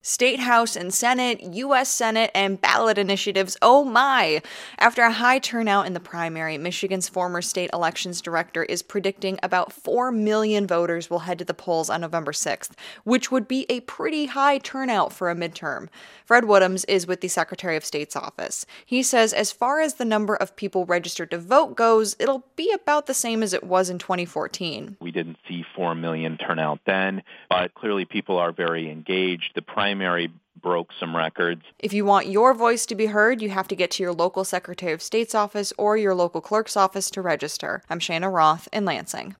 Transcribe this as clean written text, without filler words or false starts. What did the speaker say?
State House and Senate, U.S. Senate, and ballot initiatives, oh my! After a high turnout in the primary, Michigan's former state elections director is predicting about 4 million voters will head to the polls on November 6th, which would be a pretty high turnout for a midterm. Fred Woodhams is with the Secretary of State's office. He says as far as the number of people registered to vote goes, it'll be about the same as it was in 2014. We didn't see 4 million turnout then, but clearly people are very engaged. The primary broke some records. If you want your voice to be heard, you have to get to your local Secretary of State's office or your local clerk's office to register. I'm Shanna Roth in Lansing.